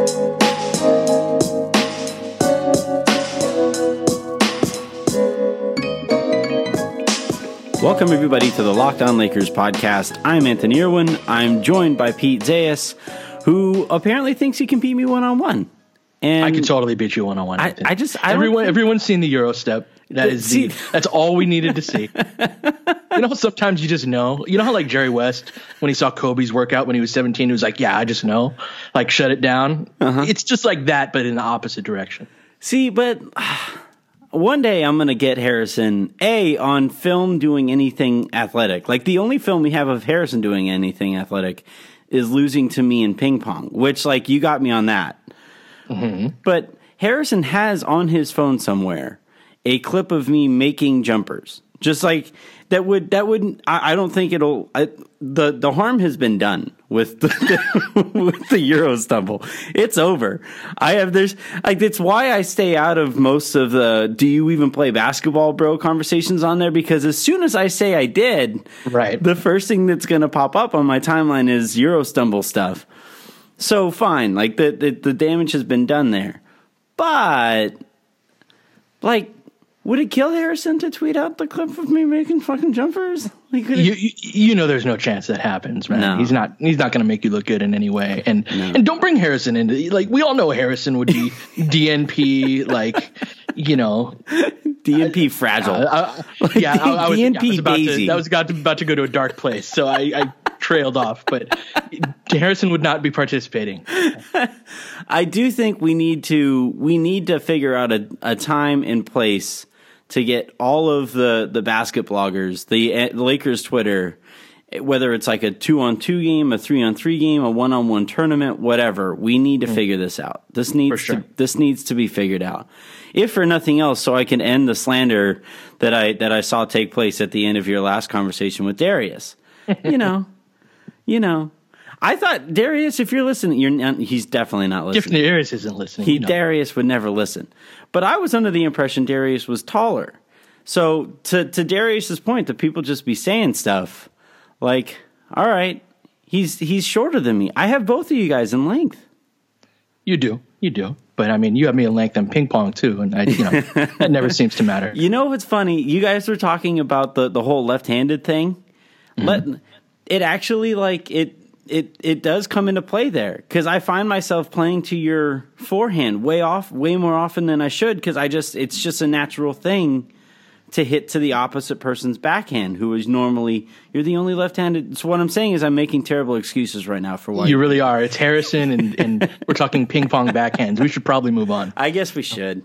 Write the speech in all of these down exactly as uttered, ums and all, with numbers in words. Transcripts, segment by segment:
Welcome, everybody, to the Locked On Lakers podcast. I'm Anthony Irwin. I'm joined by Pete Zayas, who apparently thinks he can beat me one-on-one. And I can totally beat you one-on-one. I, I just I everyone think, everyone's seen the Euro step. That is see, the that's all we needed to see. You know, sometimes you just know. You know how like Jerry West, when he saw Kobe's workout when he was seventeen, he was like, "Yeah, I just know." Like, shut it down. Uh-huh. It's just like that, but in the opposite direction. See, but one day I'm going to get Harrison, A, on film doing anything athletic. Like, the only film we have of Harrison doing anything athletic is losing to me in ping pong, which, like, you got me on that. Mm-hmm. But Harrison has on his phone somewhere a clip of me making jumpers. Just like, that would, that wouldn't, I, I don't think it'll, I, the, the harm has been done with the, with the Euro stumble. It's over. I have, there's, like, it's why I stay out of most of the, do you even play basketball, bro, conversations on there, because as soon as I say I did, right, the first thing that's going to pop up on my timeline is Euro stumble stuff. So fine, like, the, the, the damage has been done there. But, like, would it kill Harrison to tweet out the clip of me making fucking jumpers? Like, you, you you know, there's no chance that happens, man. No. He's not he's not going to make you look good in any way. And no. and don't bring Harrison into, like, we all know Harrison would be D N P, like, you know, D N P fragile. Uh, I, yeah, I, I was, D N P yeah, I was about Daisy. to, that was about to, about to go to a dark place, so I, I trailed off. But Harrison would not be participating. I do think we need to we need to figure out a, a time and place to get all of the, the basket bloggers, the, uh, the Lakers Twitter, whether it's like a two-on-two game, a three-on-three game, a one-on-one tournament, whatever, we need to mm. figure this out. This needs sure. to this needs to be figured out. If for nothing else, so I can end the slander that I that I saw take place at the end of your last conversation with Darius. You know, you know. I thought, Darius, if you're listening, you're not, he's definitely not listening. If Darius isn't listening. He, you know. Darius would never listen. But I was under the impression Darius was taller. So to, to Darius's point, that people just be saying stuff like, all right, he's he's shorter than me. I have both of you guys in length. You do. You do. But, I mean, you have me in length in ping pong, too. And, I, you know, that never seems to matter. You know what's funny? You guys were talking about the, the whole left-handed thing. Mm-hmm. Let it actually, like, it, It it does come into play there, because I find myself playing to your forehand way off, way more often than I should, because I just it's just a natural thing to hit to the opposite person's backhand, who is normally you're the only left-handed. So what I'm saying is I'm making terrible excuses right now for why you really are. It's Harrison, and, and we're talking ping pong backhands. We should probably move on. I guess we should.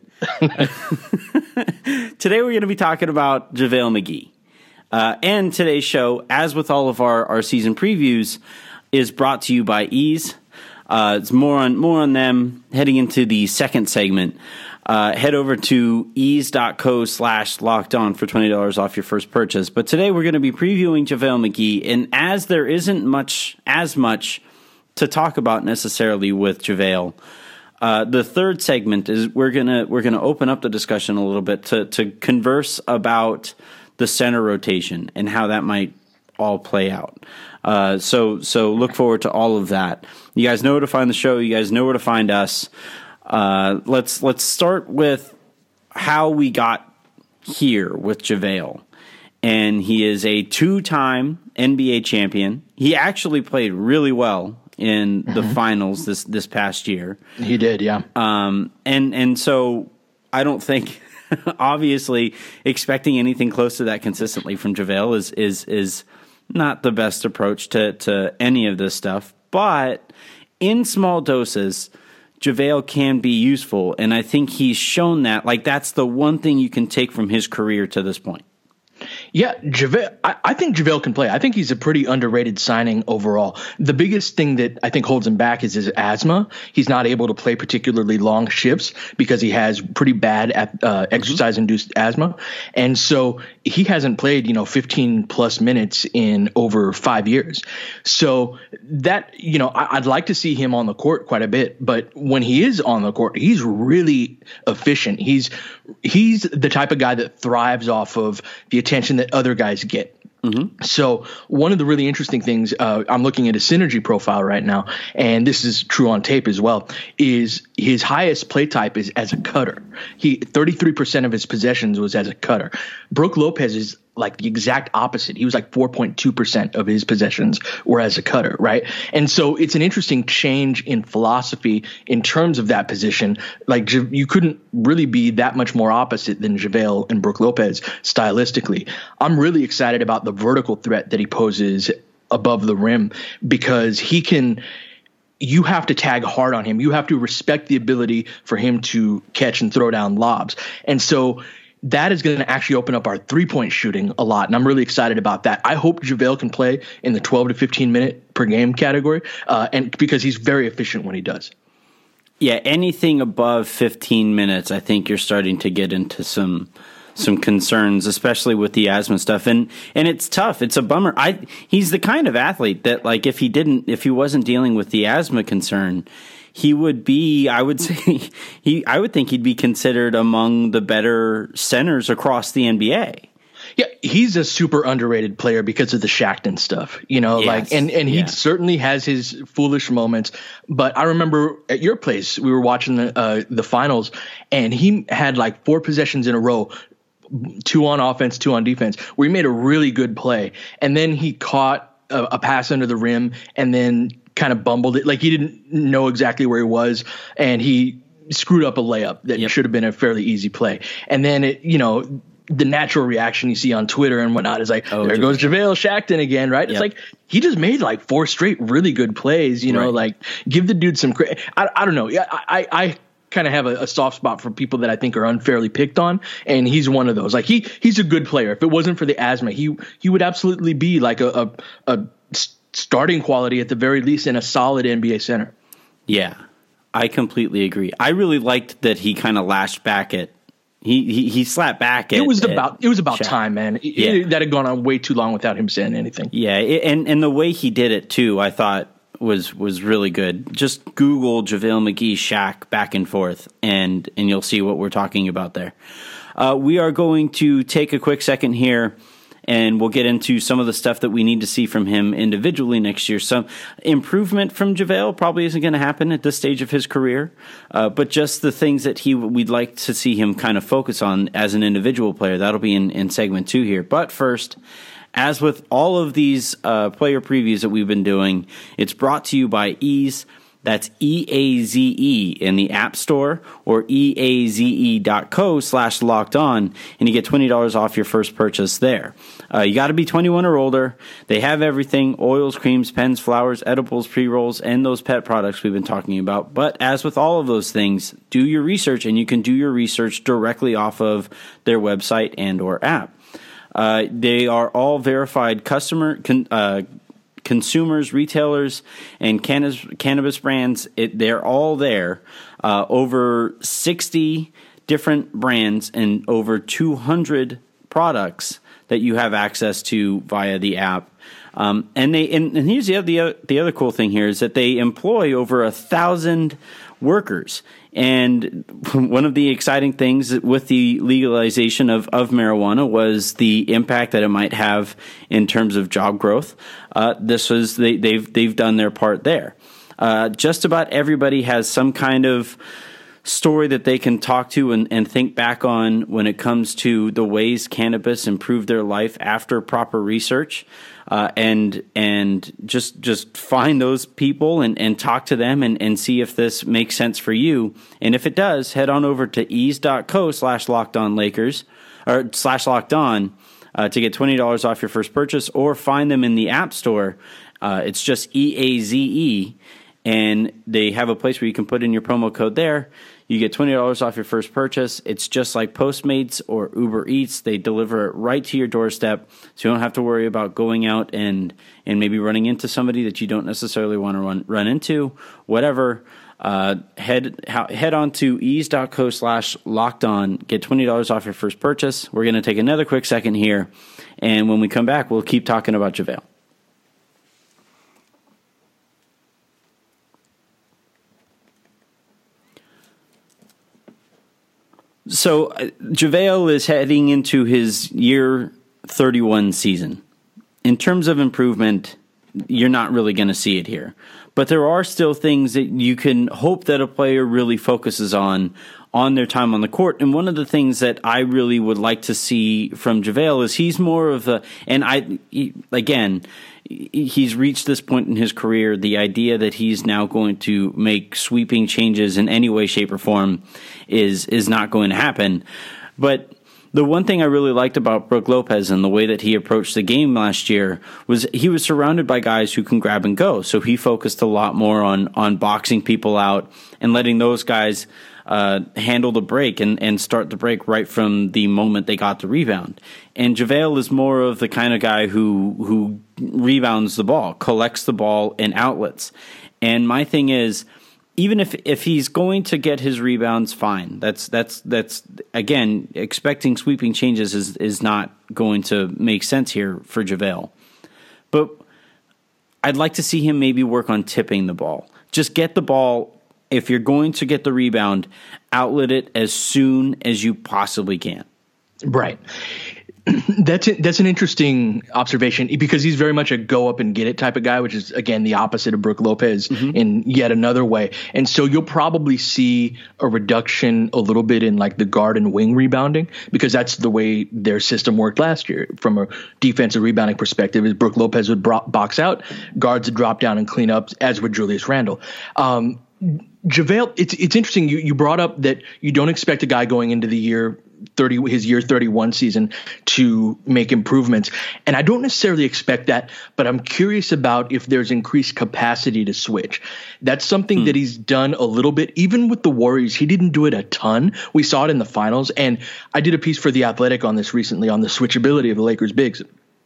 Today we're going to be talking about JaVale McGee, uh, and today's show, as with all of our our season previews, is brought to you by Ease. Uh, it's more on more on them heading into the second segment. Uh, head over to ease.co slash locked on for twenty dollars off your first purchase. But today we're going to be previewing JaVale McGee, and as there isn't much as much to talk about necessarily with JaVale, uh, the third segment is we're gonna we're gonna open up the discussion a little bit to to converse about the center rotation and how that might all play out. Uh, so so look forward to all of that. You guys know where to find the show. You guys know where to find us. Uh, let's let's start with how we got here with JaVale. And he is a two-time N B A champion. He actually played really well in the mm-hmm. finals this, this past year. He did, yeah. Um, and and so I don't think, obviously, expecting anything close to that consistently from JaVale is is is not the best approach to, to any of this stuff. But in small doses, JaVale can be useful, and I think he's shown that. Like, that's the one thing you can take from his career to this point. Yeah, JaVale, I, I think JaVale can play. I think he's a pretty underrated signing overall. The biggest thing that I think holds him back is his asthma. He's not able to play particularly long shifts because he has pretty bad uh, exercise-induced asthma. And so he hasn't played, you know, fifteen plus minutes in over five years. So that, you know, I, I'd like to see him on the court quite a bit. But when he is on the court, he's really efficient. He's he's the type of guy that thrives off of the attention that other guys get. Mm-hmm. So one of the really interesting things, uh, I'm looking at a synergy profile right now, and this is true on tape as well, is his highest play type is as a cutter. He thirty-three percent of his possessions was as a cutter. Brook Lopez is like the exact opposite. He was like four point two percent of his possessions were as a cutter, right? And so it's an interesting change in philosophy in terms of that position. Like you couldn't really be that much more opposite than JaVale and Brook Lopez stylistically. I'm really excited about the vertical threat that he poses above the rim because he can – you have to tag hard on him. You have to respect the ability for him to catch and throw down lobs. And so – that is going to actually open up our three-point shooting a lot, and I'm really excited about that. I hope JaVale can play in the twelve to fifteen minute per game category, uh, and because he's very efficient when he does. Yeah, anything above fifteen minutes, I think you're starting to get into some some concerns, especially with the asthma stuff, and and it's tough. It's a bummer. I he's the kind of athlete that, like, if he didn't, if he wasn't dealing with the asthma concern, he would be, I would say, he. I would think he'd be considered among the better centers across the N B A. Yeah, he's a super underrated player because of the Shackton stuff, you know, yes. like, and, and he yeah. certainly has his foolish moments. But I remember at your place, we were watching the uh, the finals, and he had like four possessions in a row, two on offense, two on defense, where he made a really good play, and then he caught a, a pass under the rim, and then kind of bumbled it. Like he didn't know exactly where he was, and he screwed up a layup that yep. should have been a fairly easy play. And then it, you know, the natural reaction you see on Twitter and whatnot is like, oh, there goes JaVale Shackton again, right? Yep. It's like he just made like four straight really good plays, you know, right. like give the dude some credit. I, I don't know. Yeah, I, I kind of have a, a soft spot for people that I think are unfairly picked on, and he's one of those. Like he he's a good player. If it wasn't for the asthma, he he would absolutely be like a a, a starting quality at the very least in a solid N B A center. Yeah, I completely agree. I really liked that he kind of lashed back at he he, he slapped back at it was at about it was about Shaq. time, man. It, yeah. it, that had gone on way too long without him saying anything. Yeah, it, and and the way he did it too, I thought was was really good. Just Google JaVale McGee Shaq back and forth, and and you'll see what we're talking about there. Uh, we are going to take a quick second here, and we'll get into some of the stuff that we need to see from him individually next year. Some improvement from JaVale probably isn't going to happen at this stage of his career, uh, but just the things that he we'd like to see him kind of focus on as an individual player. That'll be in, in segment two here. But first, as with all of these uh, player previews that we've been doing, it's brought to you by Eaze. That's E A Z E in the App Store or E A Z E dot co slash locked on, and you get twenty dollars off your first purchase there. Uh, you got to be twenty-one or older. They have everything: oils, creams, pens, flowers, edibles, pre-rolls, and those pet products we've been talking about. But as with all of those things, do your research, and you can do your research directly off of their website and or app. Uh, they are all verified customer con, uh consumers, retailers, and cannabis, cannabis brands. It, they're all there. Uh, over sixty different brands and over two hundred products that you have access to via the app. Um, and they and, and here's the other, the other cool thing here is that they employ over a thousand workers. And one of the exciting things with the legalization of, of marijuana was the impact that it might have in terms of job growth. Uh, this was they, they've they've done their part there. Uh, just about everybody has some kind of story that they can talk to and, and think back on when it comes to the ways cannabis improved their life after proper research. Uh, and and just just find those people and, and talk to them and, and see if this makes sense for you. And if it does, head on over to eaze.co slash locked on Lakers or slash locked on uh, to get twenty dollars off your first purchase, or find them in the App Store. Uh, it's just E A Z E, and they have a place where you can put in your promo code there. You get twenty dollars off your first purchase. It's just like Postmates or Uber Eats. They deliver it right to your doorstep, so you don't have to worry about going out and, and maybe running into somebody that you don't necessarily want to run run into. Whatever, uh, head head on to eaze.co slash locked on. Get twenty dollars off your first purchase. We're going to take another quick second here, and when we come back, we'll keep talking about JaVale. So uh, JaVale is heading into his year thirty-one season. in terms of improvement, you're not really going to see it here. But there are still things that you can hope that a player really focuses on on their time on the court. And one of the things that I really would like to see from JaVale is he's more of a, and I, he, again, he's reached this point in his career, the idea that he's now going to make sweeping changes in any way, shape, or form is is not going to happen. But the one thing I really liked about Brook Lopez and the way that he approached the game last year was he was surrounded by guys who can grab and go. So he focused a lot more on on boxing people out and letting those guys uh, handle the break and, and start the break right from the moment they got the rebound. And JaVale is more of the kind of guy who who rebounds the ball, collects the ball in outlets. And my thing is, even if, if he's going to get his rebounds, fine. That's that's that's again, expecting sweeping changes is is not going to make sense here for JaVale. But I'd like to see him maybe work on tipping the ball. Just get the ball. If you're going to get the rebound, outlet it as soon as you possibly can. Right. That's it. That's an interesting observation because he's very much a go up and get it type of guy, which is, again, the opposite of Brook Lopez mm-hmm. in yet another way. And so you'll probably see a reduction a little bit in like the guard and wing rebounding because that's the way their system worked last year from a defensive rebounding perspective. Is Brook Lopez would bro- box out, guards would drop down and clean up, as would Julius Randle. Um, JaVale, it's it's interesting. You you brought up that you don't expect a guy going into the year thirty his year thirty-one season to make improvements, and I don't necessarily expect that. But I'm curious about if there's increased capacity to switch. That's something hmm. that he's done a little bit. Even with the Warriors, he didn't do it a ton. We saw it in the finals, and I did a piece for The Athletic on this recently on the switchability of the Lakers bigs.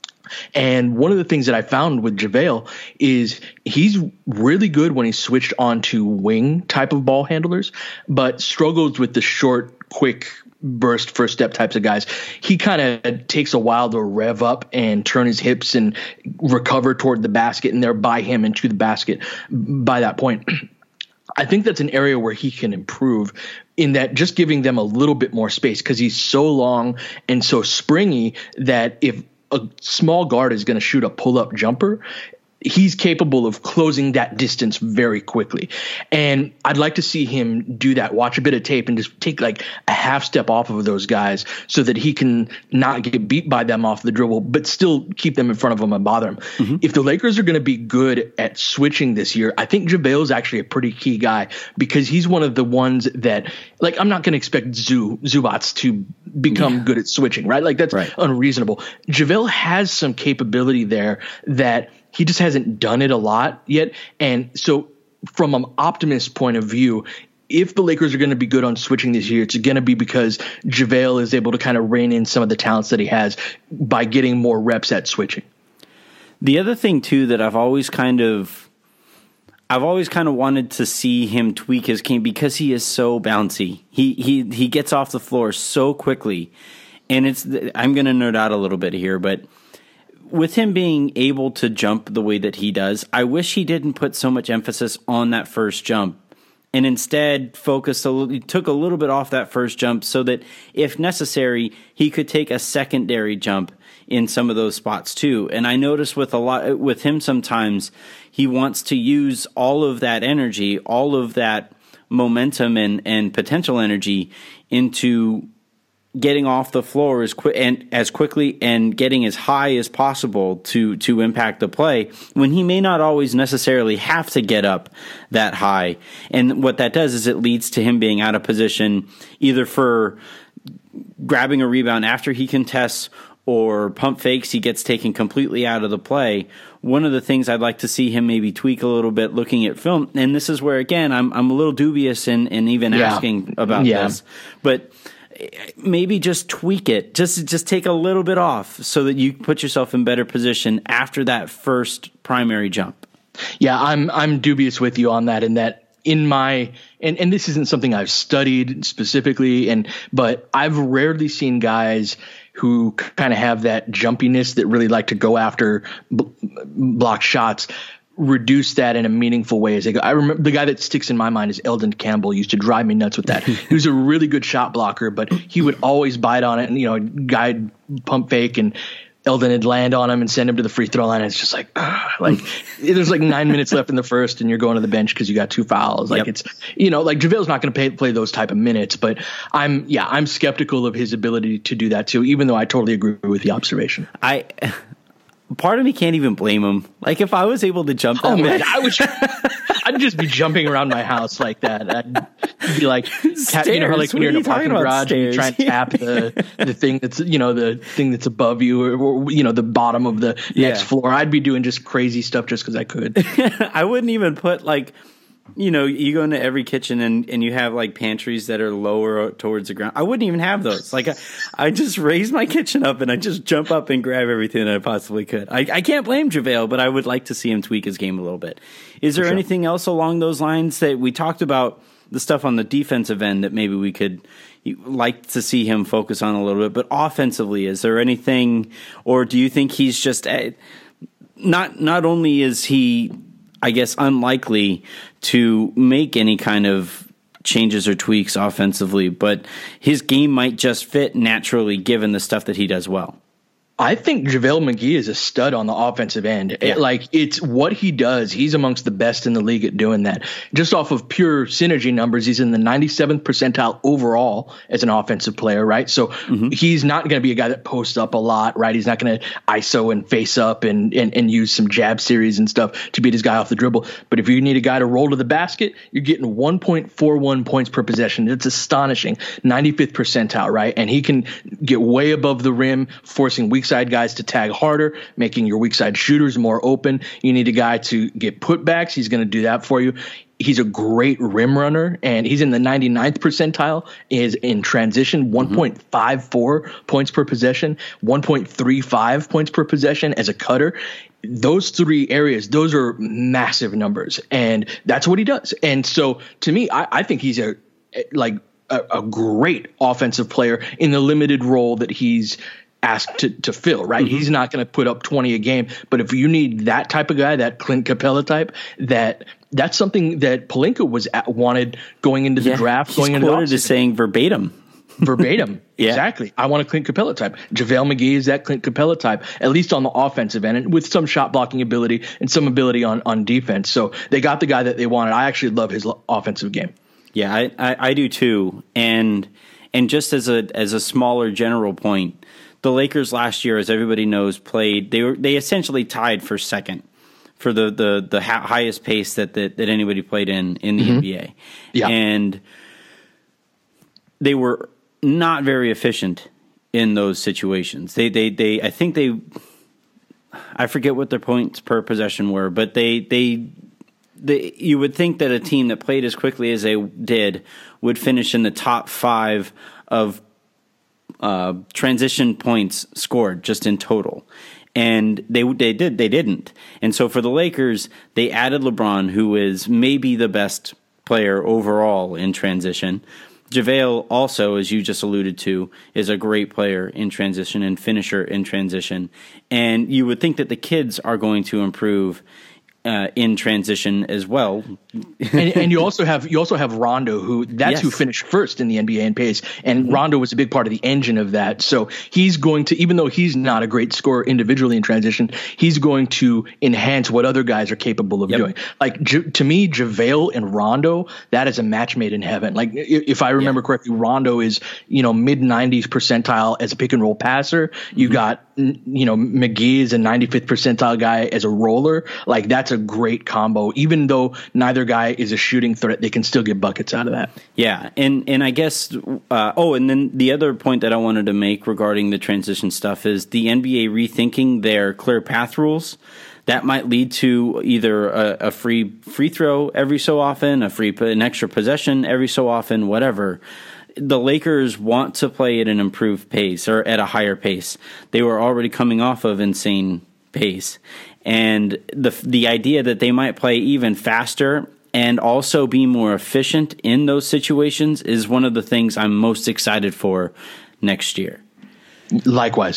And one of the things that I found with JaVale is he's really good when he's switched onto wing type of ball handlers, but struggles with the short, quick burst first step types of guys. He kind of takes a while to rev up and turn his hips and recover toward the basket, and they're by him and to the basket by that point. I think that's an area where he can improve in that just giving them a little bit more space because he's so long and so springy that if a small guard is going to shoot a pull-up jumper, he's capable of closing that distance very quickly. And I'd like to see him do that, watch a bit of tape and just take like a half step off of those guys so that he can not get beat by them off the dribble, but still keep them in front of him and bother him. Mm-hmm. If the Lakers are going to be good at switching this year, I think JaVale is actually a pretty key guy because he's one of the ones that, like, I'm not going to expect Zoo, Zubats to become yeah. good at switching, right? Like that's right. unreasonable. JaVale has some capability there that he just hasn't done it a lot yet. And so from an optimist point of view, if the Lakers are going to be good on switching this year, it's going to be because JaVale is able to kind of rein in some of the talents that he has by getting more reps at switching. The other thing, too, that I've always kind of I've always kind of wanted to see him tweak his game because he is so bouncy. He he he gets off the floor so quickly. And it's I'm going to nerd out a little bit here, but with him being able to jump the way that he does, I wish he didn't put so much emphasis on that first jump and instead focused a little, took a little bit off that first jump so that if necessary, he could take a secondary jump in some of those spots too. And I notice with a lot with him sometimes he wants to use all of that energy, all of that momentum and, and potential energy into getting off the floor as quick and as quickly and getting as high as possible to to impact the play when he may not always necessarily have to get up that high. And what that does is it leads to him being out of position either for grabbing a rebound after he contests or pump fakes, he gets taken completely out of the play. One of the things I'd like to see him maybe tweak a little bit looking at film, and this is where, again, I'm I'm a little dubious in, in even yeah. asking about yeah. this, but maybe just tweak it. Just just take a little bit off so that you put yourself in better position after that first primary jump. Yeah, I'm I'm dubious with you on that in that in my and, and this isn't something I've studied specifically and but I've rarely seen guys who kind of have that jumpiness that really like to go after b- block shots reduce that in a meaningful way as they go. I remember the guy that sticks in my mind is Eldon Campbell. He used to drive me nuts with that. He was a really good shot blocker, but he would always bite on it and, you know, guide pump fake. And Eldon would land on him and send him to the free throw line. And it's just like, ugh, like there's like nine minutes left in the first and you're going to the bench because you got two fouls. Like yep. it's, you know, like JaVale's not going to play those type of minutes, but I'm, yeah, I'm skeptical of his ability to do that too, even though I totally agree with the observation. I, part of me can't even blame him. Like if I was able to jump that oh, way, man, I would, I'd just be jumping around my house like that. I'd be like, tap, you know, how like when you're in a parking garage and you try and tap the the thing that's, you know, the thing that's above you or, or you know, the bottom of the yeah. next floor. I'd be doing just crazy stuff just because I could. I wouldn't even put like, you know, you go into every kitchen and, and you have like pantries that are lower towards the ground. I wouldn't even have those. Like I, I just raise my kitchen up and I just jump up and grab everything that I possibly could. I, I can't blame JaVale, but I would like to see him tweak his game a little bit. Is there sure. anything else along those lines that we talked about, the stuff on the defensive end that maybe we could like to see him focus on a little bit, but offensively, is there anything, or do you think he's just not, not only is he, I guess, unlikely to make any kind of changes or tweaks offensively, but his game might just fit naturally given the stuff that he does well? I think JaVale McGee is a stud on the offensive end. Yeah. It, like it's what he does. He's amongst the best in the league at doing that. Just off of pure synergy numbers, he's in the ninety-seventh percentile overall as an offensive player, right? So mm-hmm. he's not going to be a guy that posts up a lot, right? He's not going to I S O and face up and, and, and use some jab series and stuff to beat his guy off the dribble. But if you need a guy to roll to the basket, you're getting one point four one points per possession. It's astonishing. ninety-fifth percentile, right? And he can get way above the rim, forcing weak side guys to tag harder, making your weak side shooters more open. You need a guy to get putbacks. He's going to do that for you. He's a great rim runner, and he's in the ninety-ninth percentile is in transition, one point five four mm-hmm. points per possession, one point three five points per possession as a cutter. Those three areas, those are massive numbers, and that's what he does. And so to me, I, I think he's a like a, a great offensive player in the limited role that he's asked to, to fill, right? Mm-hmm. He's not going to put up twenty a game, but if you need that type of guy, that Clint Capella type, that that's something that Pelinka was at, wanted going into the yeah, draft. He's going into quoted as saying verbatim. Verbatim. Yeah. Exactly. I want a Clint Capella type. JaVale McGee is that Clint Capella type, at least on the offensive end, and with some shot blocking ability and some ability on, on defense. So they got the guy that they wanted. I actually love his offensive game. Yeah, I, I, I do too. And and just as a as a smaller general point, the Lakers last year, as everybody knows, played. They were they essentially tied for second for the the the ha- highest pace that, that that anybody played in in the mm-hmm. N B A. Yeah, and they were not very efficient in those situations. They they they I think they I forget what their points per possession were, but they they. The, you would think that a team that played as quickly as they did would finish in the top five of uh, transition points scored just in total, and they they did they didn't. And so for the Lakers, they added LeBron, who is maybe the best player overall in transition. JaVale also, as you just alluded to, is a great player in transition and finisher in transition. And you would think that the kids are going to improve Uh, in transition as well. and, and you also have you also have Rondo, who that's yes. who finished first in the N B A in pace, and mm-hmm. Rondo was a big part of the engine of that. So he's going to, even though he's not a great scorer individually in transition, he's going to enhance what other guys are capable of yep. doing. Like J- to me, JaVale and Rondo, that is a match made in heaven. Like if I remember yeah. correctly, Rondo is you know mid nineties percentile as a pick and roll passer. Mm-hmm. You got you know McGee is a ninety-fifth percentile guy as a roller. Like that's a great combo. Even though neither guy is a shooting threat, they can still get buckets out of that. Yeah, and and I guess uh, oh, and then the other point that I wanted to make regarding the transition stuff is the N B A rethinking their clear path rules. That might lead to either a, a free free throw every so often, a free an extra possession every so often, whatever. The Lakers want to play at an improved pace or at a higher pace. They were already coming off of insane pace. And the the idea that they might play even faster and also be more efficient in those situations is one of the things I'm most excited for next year. Likewise.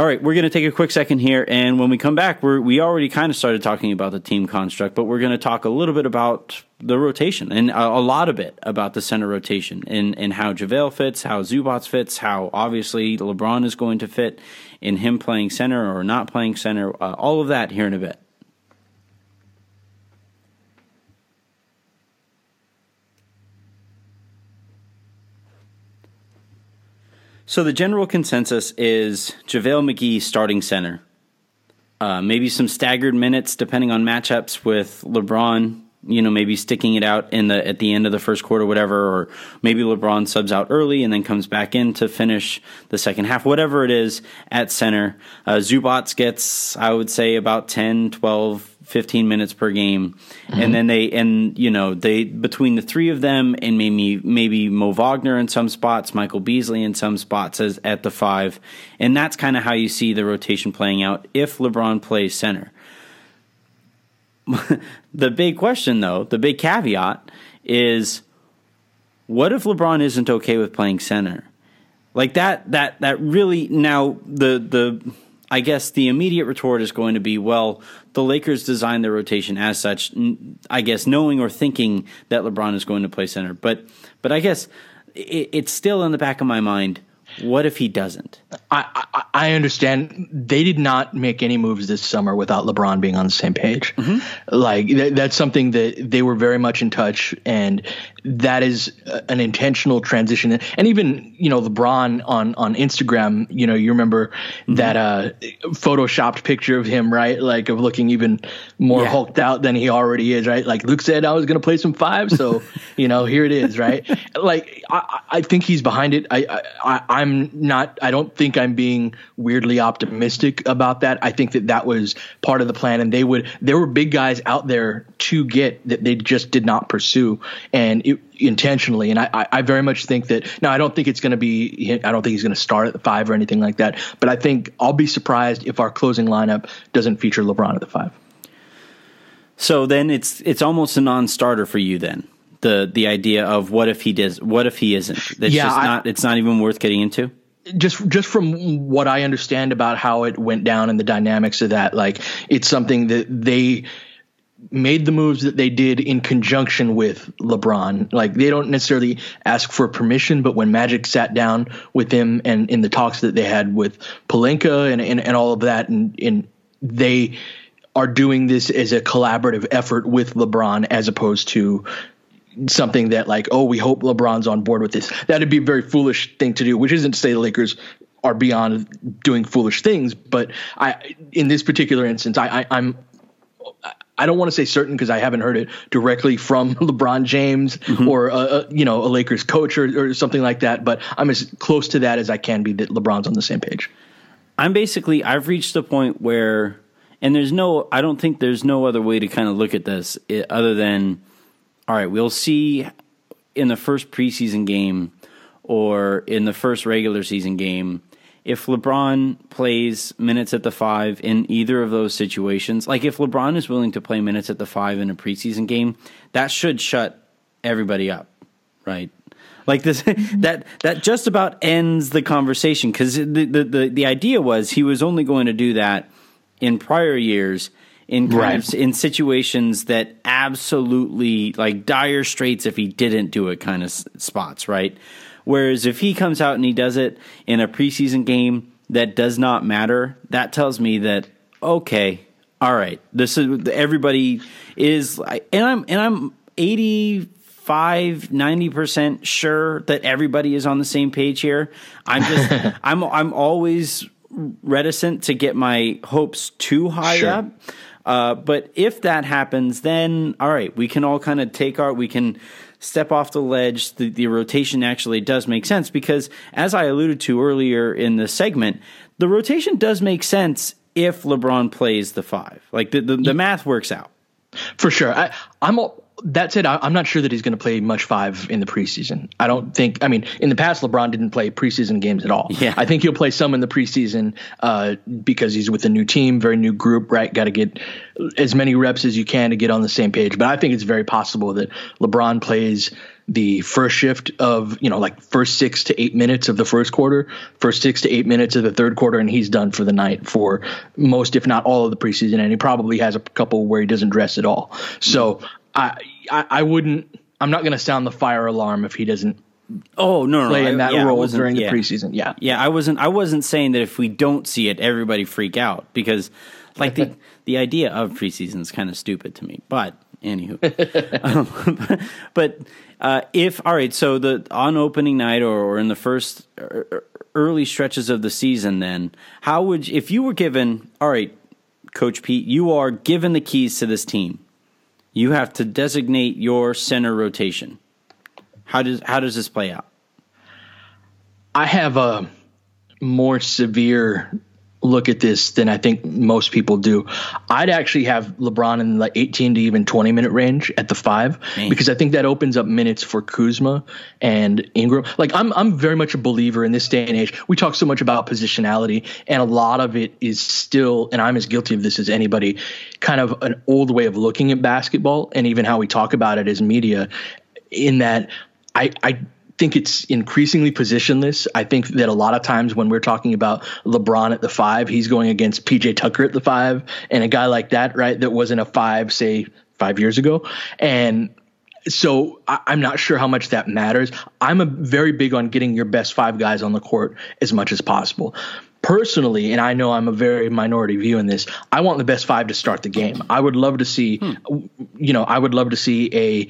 All right, we're going to take a quick second here, and when we come back, we're, we already kind of started talking about the team construct, but we're going to talk a little bit about the rotation, and a, a lot of it about the center rotation, and, and how JaVale fits, how Zubac fits, how obviously LeBron is going to fit in him playing center or not playing center, uh, all of that here in a bit. So the general consensus is JaVale McGee starting center. Uh, maybe some staggered minutes depending on matchups with LeBron, you know, maybe sticking it out in the at the end of the first quarter, whatever, or maybe LeBron subs out early and then comes back in to finish the second half, whatever it is at center. Uh, Zubac gets, I would say, about ten, twelve, fifteen minutes per game. Mm-hmm. And then they, and you know, they, between the three of them and maybe, maybe Mo Wagner in some spots, Michael Beasley in some spots as at the five. And that's kind of how you see the rotation playing out if LeBron plays center. The big question, though, the big caveat is, what if LeBron isn't okay with playing center? Like that, that, that really, now the, the, I guess the immediate retort is going to be, well, the Lakers designed their rotation as such, I guess, knowing or thinking that LeBron is going to play center. But, but I guess it, it's still in the back of my mind, what if he doesn't? I, I, I understand they did not make any moves this summer without LeBron being on the same page. Mm-hmm. Like th- that's something that they were very much in touch, and that is an intentional transition. And even, you know, LeBron on, on Instagram, you know, you remember mm-hmm. that uh, photoshopped picture of him, right? Like of looking even more yeah. hulked out than he already is, right? Like Luke said, I was going to play some five. So, you know, here it is, right? Like, I, I think he's behind it. I, I, I I'm not, I don't think I'm being weirdly optimistic about that. I think that that was part of the plan, and they would, there were big guys out there to get that they just did not pursue, and it, intentionally. And I, I very much think that, now I don't think it's going to be, I don't think he's going to start at the five or anything like that, but I think I'll be surprised if our closing lineup doesn't feature LeBron at the five. So then it's, it's almost a non-starter for you then. The the idea of what if he does, what if he isn't? That's yeah, just I, not. It's not even worth getting into. Just just from what I understand about how it went down and the dynamics of that, like it's something that they made the moves that they did in conjunction with LeBron. Like they don't necessarily ask for permission, but when Magic sat down with him and in the talks that they had with Pelinka and and, and all of that, and, and they are doing this as a collaborative effort with LeBron as opposed to something that like, oh, we hope LeBron's on board with this. That'd be a very foolish thing to do, which isn't to say the Lakers are beyond doing foolish things. But I, in this particular instance, I, I I'm, I don't want to say certain because I haven't heard it directly from LeBron James mm-hmm. or a, a, you know, a Lakers coach or, or something like that. But I'm as close to that as I can be that LeBron's on the same page. I'm basically, I've reached the point where, and there's no, I don't think there's no other way to kind of look at this other than, all right, we'll see in the first preseason game or in the first regular season game if LeBron plays minutes at the five in either of those situations. Like if LeBron is willing to play minutes at the five in a preseason game, that should shut everybody up, right? Like this, that that just about ends the conversation because the, the the the idea was he was only going to do that in prior years. In kind right. of in situations that absolutely like dire straits if he didn't do it kind of s- spots, right? Whereas if he comes out and he does it in a preseason game that does not matter, that tells me that okay, all right, this is everybody is, and I'm and I'm eighty-five, ninety percent sure that everybody is on the same page here. I'm just I'm I'm always reticent to get my hopes too high sure. up. Uh, but if that happens, then all right, we can all kind of take our, we can step off the ledge. The, the rotation actually does make sense because, as I alluded to earlier in the segment, the rotation does make sense if LeBron plays the five. Like the the, the math works out for sure. I, I'm all, that said, I, I'm not sure that he's going to play much five in the preseason. I don't think. I mean, in the past, LeBron didn't play preseason games at all. Yeah. I think he'll play some in the preseason uh, because he's with a new team, very new group. Right, got to get as many reps as you can to get on the same page. But I think it's very possible that LeBron plays the first shift of, you know, like first six to eight minutes of the first quarter, first six to eight minutes of the third quarter, and he's done for the night for most, if not all of the preseason. And he probably has a couple where he doesn't dress at all. So mm-hmm. I, I, I wouldn't, I'm not going to sound the fire alarm if he doesn't Oh no, no, play in that I, yeah, role during yeah. the preseason. Yeah, yeah. I wasn't. I wasn't saying that if we don't see it, everybody freak out, because like the the idea of preseason is kind of stupid to me. But anywho, um, but uh, if all right, so the on opening night or, or in the first early stretches of the season, then how would you, if you were given all right, Coach Pete, you are given the keys to this team, you have to designate your center rotation. How does how does this play out? I have a more severe look at this than I think most people do. I'd actually have LeBron in the eighteen to even twenty minute range at the five, Man. because I think that opens up minutes for Kuzma and Ingram. Like I'm I'm very much a believer in this day and age. We talk so much about positionality, and a lot of it is still, and I'm as guilty of this as anybody, kind of an old way of looking at basketball, and even how we talk about it as media, in that I, I think it's increasingly positionless. I think that a lot of times when we're talking about LeBron at the five, he's going against P J Tucker at the five, and a guy like that, right, that wasn't a five, say, five years ago. And so I, I'm not sure how much that matters. I'm a very big on getting your best five guys on the court as much as possible. Personally, and I know I'm a very minority view in this, I want the best five to start the game. I would love to see, hmm. you know, I would love to see a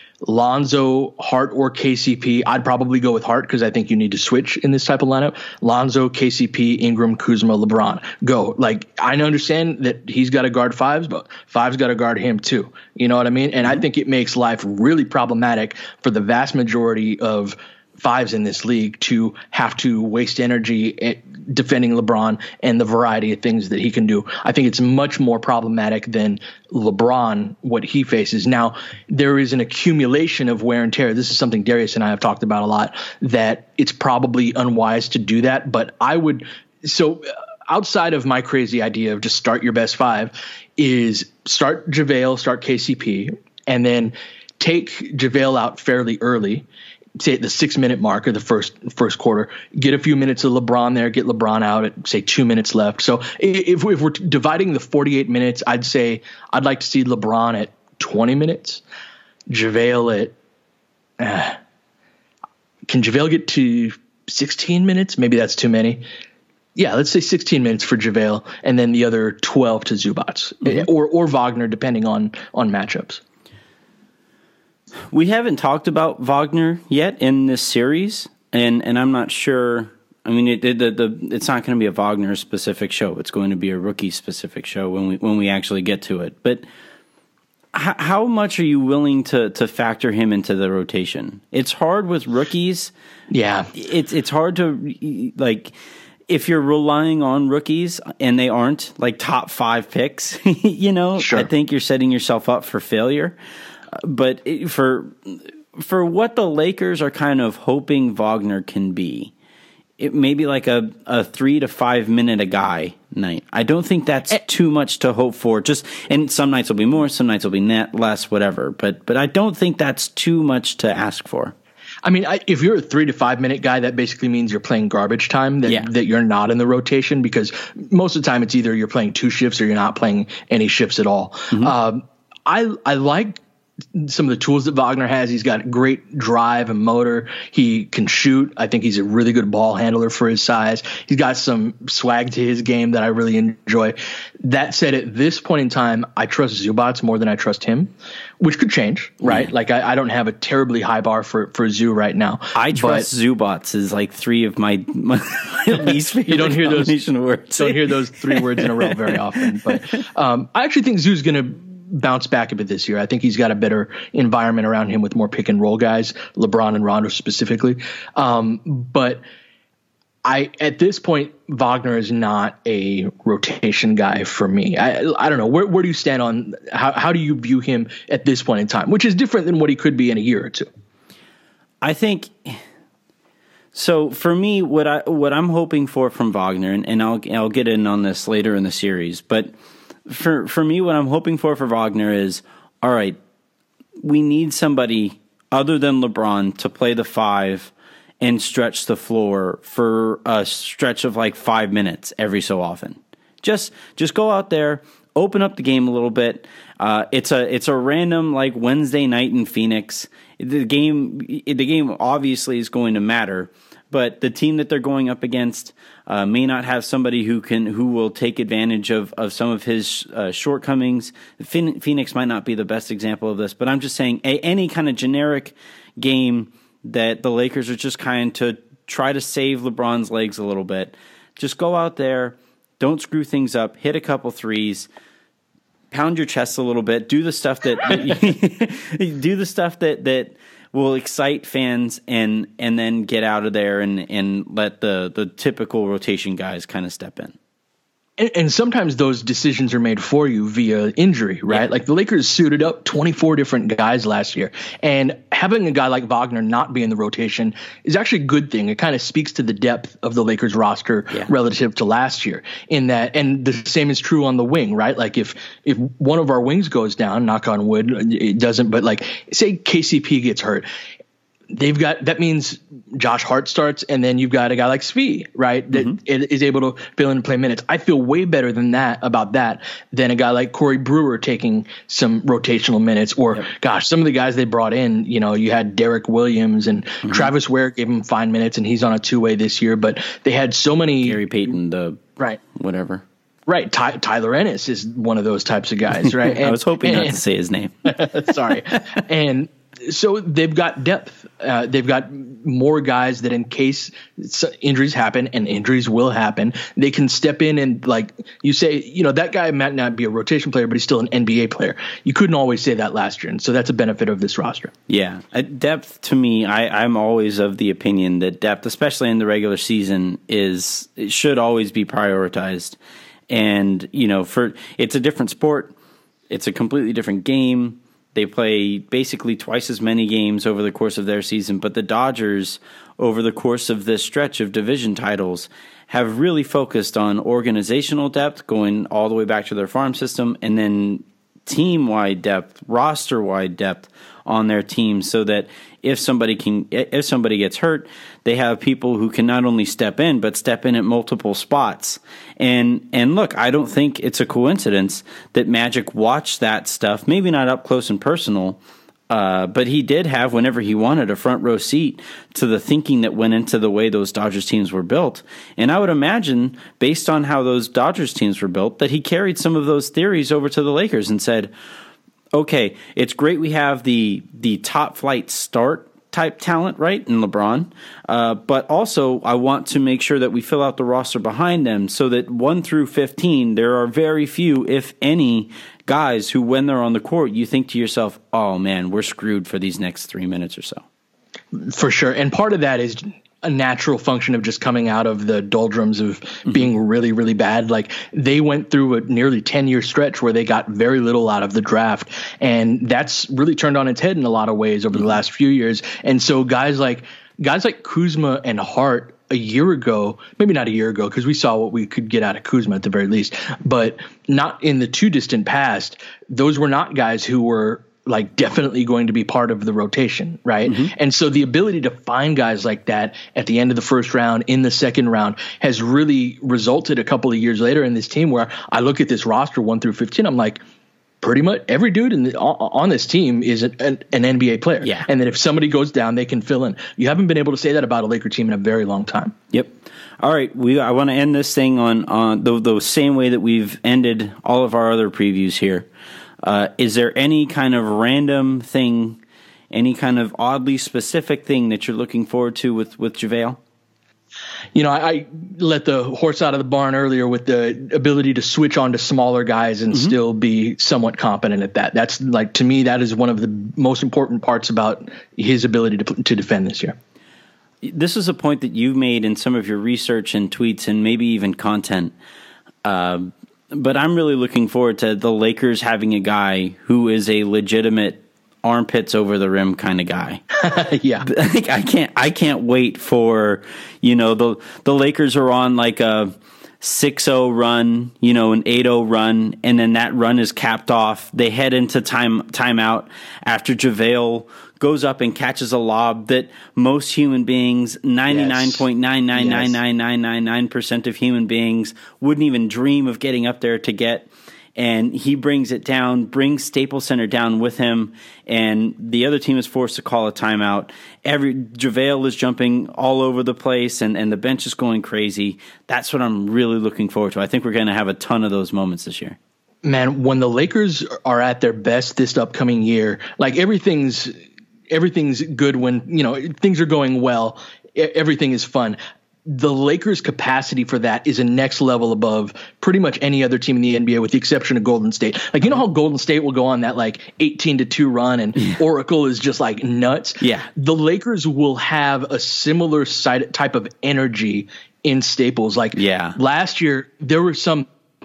Lonzo, Hart, or K C P. I'd probably go with Hart because I think you need to switch in this type of lineup. Lonzo, K C P, Ingram, Kuzma, LeBron. Go. Like, I understand that he's got to guard fives, but fives got to guard him too. You know what I mean? And I think it makes life really problematic for the vast majority of fives in this league to have to waste energy at defending LeBron and the variety of things that he can do. I think it's much more problematic than LeBron, what he faces. Now, there is an accumulation of wear and tear. This is something Darius and I have talked about a lot, that it's probably unwise to do that. But I would – so outside of my crazy idea of just start your best five is start JaVale, start K C P, and then take JaVale out fairly early, say at the six minute mark of the first first quarter, get a few minutes of LeBron there, get LeBron out at say two minutes left. So if, if we're dividing the forty-eight minutes, I'd say I'd like to see LeBron at twenty minutes, JaVale at, uh, can JaVale get to sixteen minutes? Maybe that's too many. Yeah, let's say sixteen minutes for JaVale, and then the other twelve to Zubac, mm-hmm. or or Wagner, depending on on matchups. We haven't talked about Wagner yet in this series, and, and I'm not sure. I mean, it, it, the, the, it's not going to be a Wagner specific show. It's going to be a rookie specific show when we when we actually get to it. But h- how much are you willing to to factor him into the rotation? It's hard with rookies. Yeah, it's it's hard to like. If you're relying on rookies and they aren't like top five picks, you know, sure. I think you're setting yourself up for failure. But for for what the Lakers are kind of hoping Wagner can be, it may be like a, a three to five minute a guy night. I don't think that's too much to hope for. Just and some nights will be more, some nights will be net less, whatever. But but I don't think that's too much to ask for. I mean, I, if you're a three to five minute guy, that basically means you're playing garbage time, that, yeah. that you're not in the rotation, because most of the time it's either you're playing two shifts or you're not playing any shifts at all. Mm-hmm. Um, I I like some of the tools that Wagner has. He's got great drive and motor. He can shoot. I think he's a really good ball handler for his size. He's got some swag to his game that I really enjoy. That said, at this point in time, I trust Zubac more than I trust him, which could change, right? Yeah. Like I, I don't have a terribly high bar for, for Zoo right now. I trust Zubac is like three of my, my least favorite you don't hear those words. Don't hear those three words in a row very often. But um, I actually think Zoo's going to bounce back a bit this year. I think he's got a better environment around him with more pick and roll guys, LeBron and Rondo specifically. Um, but I, at this point, Wagner is not a rotation guy for me. I, I don't know. Where, where do you stand on how, how do you view him at this point in time, which is different than what he could be in a year or two? I think so. For me, what I, what I'm hoping for from Wagner, and, and I'll, I'll get in on this later in the series, but For for me, what I'm hoping for for Wagner is, all right, we need somebody other than LeBron to play the five and stretch the floor for a stretch of like five minutes every so often. Just just go out there, open up the game a little bit. Uh, it's a it's a random like Wednesday night in Phoenix. The game the game obviously is going to matter, but the team that they're going up against uh, may not have somebody who can who will take advantage of, of some of his uh, shortcomings. Phoenix might not be the best example of this, but I'm just saying a, any kind of generic game that the Lakers are just kind of to try to save LeBron's legs a little bit. Just go out there, don't screw things up, hit a couple threes, pound your chest a little bit, do the stuff that, that do the stuff that that will excite fans, and and then get out of there and and let the the typical rotation guys kind of step in. And, and sometimes those decisions are made for you via injury, right? Yeah. Like the Lakers suited up twenty-four different guys last year, and having a guy like Wagner not be in the rotation is actually a good thing. It kind of speaks to the depth of the Lakers roster yeah. relative to last year in that. And the same is true on the wing, right? Like if, if one of our wings goes down, knock on wood, it doesn't, but like say K C P gets hurt, they've got, that means Josh Hart starts, and then you've got a guy like Svi, right, that mm-hmm. is able to fill in and play minutes. I feel way better than that about that than a guy like Corey Brewer taking some rotational minutes, or yep. gosh, some of the guys they brought in, you know, you had Derek Williams and mm-hmm. Travis Ware gave him fine minutes, and he's on a two-way this year, but they had so many. Gary Payton, the right, whatever. Right. Ty- Tyler Ennis is one of those types of guys, right? And, I was hoping and, not to say his name. Sorry. And so they've got depth. Uh, they've got more guys that in case injuries happen, and injuries will happen, they can step in and, like you say, you know, that guy might not be a rotation player, but he's still an N B A player. You couldn't always say that last year. And so that's a benefit of this roster. Yeah. Uh, depth to me, I, I'm always of the opinion that depth, especially in the regular season, is it should always be prioritized. And, you know, for it's a different sport. It's a completely different game. They play basically twice as many games over the course of their season. But the Dodgers, over the course of this stretch of division titles, have really focused on organizational depth, going all the way back to their farm system, and then team-wide depth, roster-wide depth on their team, so that if somebody can, if somebody gets hurt, they have people who can not only step in, but step in at multiple spots. And and look, I don't think it's a coincidence that Magic watched that stuff, maybe not up close and personal, uh, but he did have, whenever he wanted, a front row seat to the thinking that went into the way those Dodgers teams were built. And I would imagine, based on how those Dodgers teams were built, that he carried some of those theories over to the Lakers and said, okay, it's great we have the the top flight start type talent, right, in LeBron, uh, but also I want to make sure that we fill out the roster behind them so that one through fifteen, there are very few, if any, guys who, when they're on the court, you think to yourself, oh man, we're screwed for these next three minutes or so. For sure. And part of that is a natural function of just coming out of the doldrums of mm-hmm. being really, really bad. Like they went through a nearly ten year stretch where they got very little out of the draft. And that's really turned on its head in a lot of ways over mm-hmm. the last few years. And so guys like, guys like Kuzma and Hart a year ago, maybe not a year ago, because we saw what we could get out of Kuzma at the very least, but not in the too distant past, those were not guys who were like definitely going to be part of the rotation, right? Mm-hmm. And so the ability to find guys like that at the end of the first round, in the second round, has really resulted a couple of years later in this team where I look at this roster one through fifteen, I'm like, pretty much every dude in the, on this team is an, an N B A player. Yeah. And then if somebody goes down, they can fill in. You haven't been able to say that about a Laker team in a very long time. Yep. All right. We I want to end this thing on, on the, the same way that we've ended all of our other previews here. Uh, is there any kind of random thing, any kind of oddly specific thing that you're looking forward to with, with JaVale? You know, I, I let the horse out of the barn earlier with the ability to switch on to smaller guys and mm-hmm. still be somewhat competent at that. That's like, to me, that is one of the most important parts about his ability to to defend this year. This is a point that you've made in some of your research and tweets and maybe even content. Uh, But I'm really looking forward to the Lakers having a guy who is a legitimate armpits over the rim kind of guy. Yeah. I can't I can't wait for, you know, the the Lakers are on like a six oh run, you know, an eight oh run, and then that run is capped off. They head into time timeout after JaVale goes up and catches a lob that most human beings, ninety-nine point nine nine nine nine nine nine nine percent of human beings, wouldn't even dream of getting up there to get. And he brings it down, brings Staples Center down with him, and the other team is forced to call a timeout. Every JaVale is jumping all over the place, and, and the bench is going crazy. That's what I'm really looking forward to. I think we're going to have a ton of those moments this year. Man, when the Lakers are at their best this upcoming year, like everything's everything's good when, you know, things are going well. Everything is fun. The Lakers' capacity for that is a next level above pretty much any other team in the N B A, with the exception of Golden State. Like, you know how Golden State will go on that like eighteen to two run and Oracle is just like nuts? Yeah. The Lakers will have a similar side, type of energy in Staples. Like yeah. last year, there were some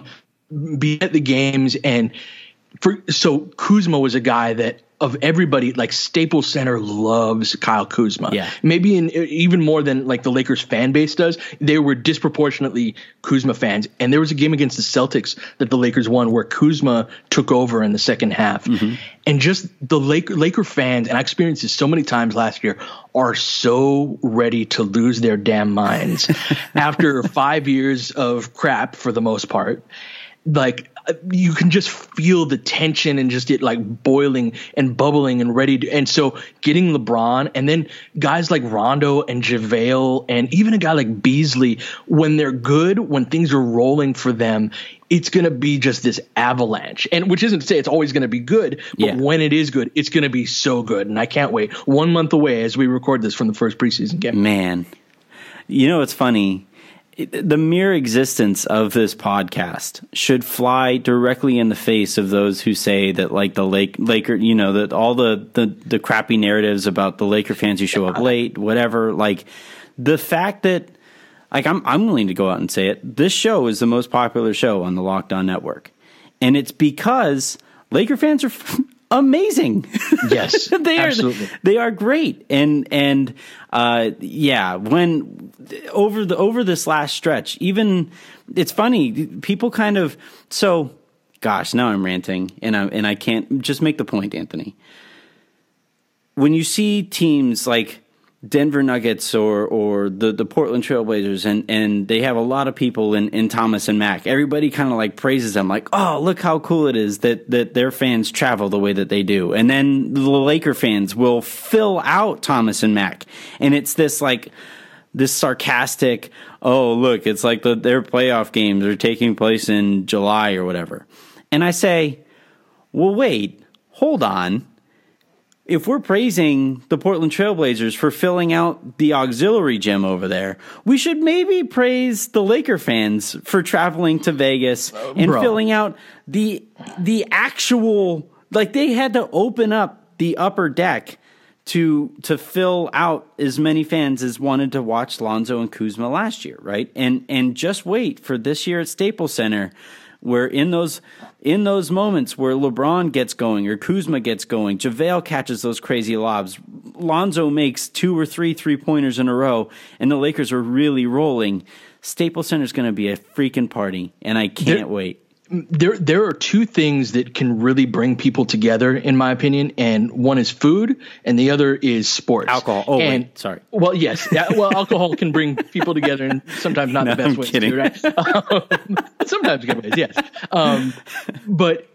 be at the games, and for so Kuzma was a guy that, of everybody, like Staples Center loves Kyle Kuzma. Yeah. Maybe in, even more than like the Lakers fan base does. They were disproportionately Kuzma fans. And there was a game against the Celtics that the Lakers won where Kuzma took over in the second half. Mm-hmm. And just the Laker, Laker fans, and I experienced this so many times last year, are so ready to lose their damn minds after five years of crap for the most part. Like, you can just feel the tension and just it like boiling and bubbling and ready to, and so getting LeBron and then guys like Rondo and JaVale and even a guy like Beasley, when they're good, when things are rolling for them, it's going to be just this avalanche. And which isn't to say it's always going to be good, but yeah. when it is good, it's going to be so good. And I can't wait. One month away as we record this from the first preseason game. Man, you know, it's funny. The mere existence of this podcast should fly directly in the face of those who say that, like, the Lake Laker, you know, that all the, the, the crappy narratives about the Laker fans who show up late, whatever. Like, the fact that, like, I'm I'm willing to go out and say it. This show is the most popular show on the Locked On Network, and it's because Laker fans are amazing. Yes, they absolutely. are. They are great, and and uh, yeah, when over the over this last stretch, even it's funny. People kind of so. Gosh, now I'm ranting, and I and I can't just make the point, Anthony. When you see teams like Denver Nuggets or or the, the Portland Trailblazers, and, and they have a lot of people in, in Thomas and Mack, everybody kind of like praises them, like, oh, look how cool it is that, that their fans travel the way that they do. And then the Laker fans will fill out Thomas and Mack. And it's this like this sarcastic, oh, look, it's like the, their playoff games are taking place in July or whatever. And I say, well, wait, hold on. If we're praising the Portland Trailblazers for filling out the auxiliary gym over there, we should maybe praise the Laker fans for traveling to Vegas uh, and bro. filling out the the actual, like, they had to open up the upper deck to to fill out as many fans as wanted to watch Lonzo and Kuzma last year, right? And and just wait for this year at Staples Center, where in those in those moments where LeBron gets going or Kuzma gets going, JaVale catches those crazy lobs, Lonzo makes two or three three-pointers in a row, and the Lakers are really rolling, Staples Center is going to be a freaking party, and I can't there, wait. There, there are two things that can really bring people together, in my opinion, and one is food, and the other is sports. Alcohol. Oh, and, wait, sorry. Well, yes. Yeah, well, alcohol can bring people together, and sometimes not no, the best I'm ways kidding. to do, right? Um, sometimes good ways, yes. Um, but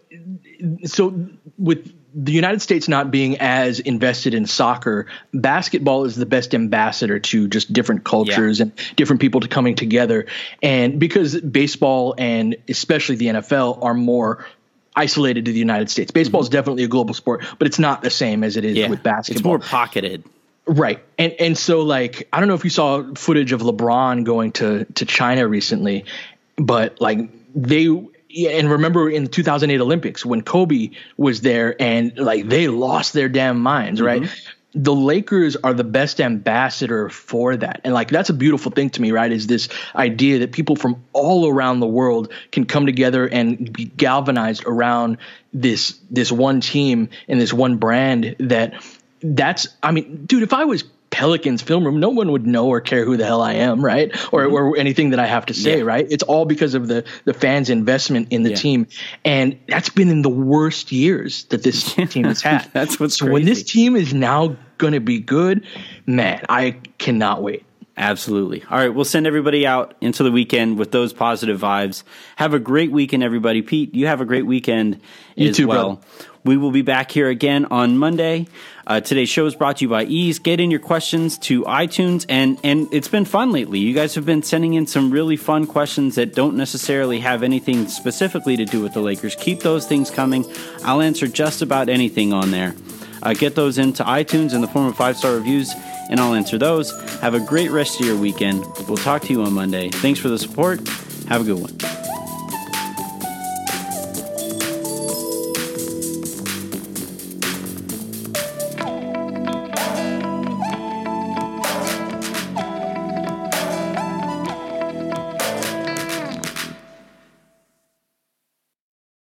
so with the United States not being as invested in soccer, basketball is the best ambassador to just different cultures yeah. and different people to coming together. And because baseball and especially the N F L are more isolated to the United States, baseball mm-hmm. is definitely a global sport, but it's not the same as it is yeah. with basketball. It's more pocketed. Right. And and so, like, I don't know if you saw footage of LeBron going to, to China recently, but like they Yeah, and remember in the two thousand eight Olympics when Kobe was there and like they lost their damn minds, right? Mm-hmm. The Lakers are the best ambassador for that. And like that's a beautiful thing to me, right? Is this idea that people from all around the world can come together and be galvanized around this this one team and this one brand that that's I mean, dude, if I was Pelicans film room, no one would know or care who the hell I am, right? Or mm-hmm. or anything that I have to say, yeah. right? It's all because of the the fans' investment in the yeah. team, and that's been in the worst years that this team has had. That's what's so crazy. When this team is now going to be good, man, I cannot wait. Absolutely. All right, we'll send everybody out into the weekend with those positive vibes. Have a great weekend, everybody. Pete, you have a great weekend you as too, well. Brother. We will be back here again on Monday. Uh, today's show is brought to you by Ease. Get in your questions to iTunes, and, and it's been fun lately. You guys have been sending in some really fun questions that don't necessarily have anything specifically to do with the Lakers. Keep those things coming. I'll answer just about anything on there. Uh, get those into iTunes in the form of five-star reviews, and I'll answer those. Have a great rest of your weekend. We'll talk to you on Monday. Thanks for the support. Have a good one.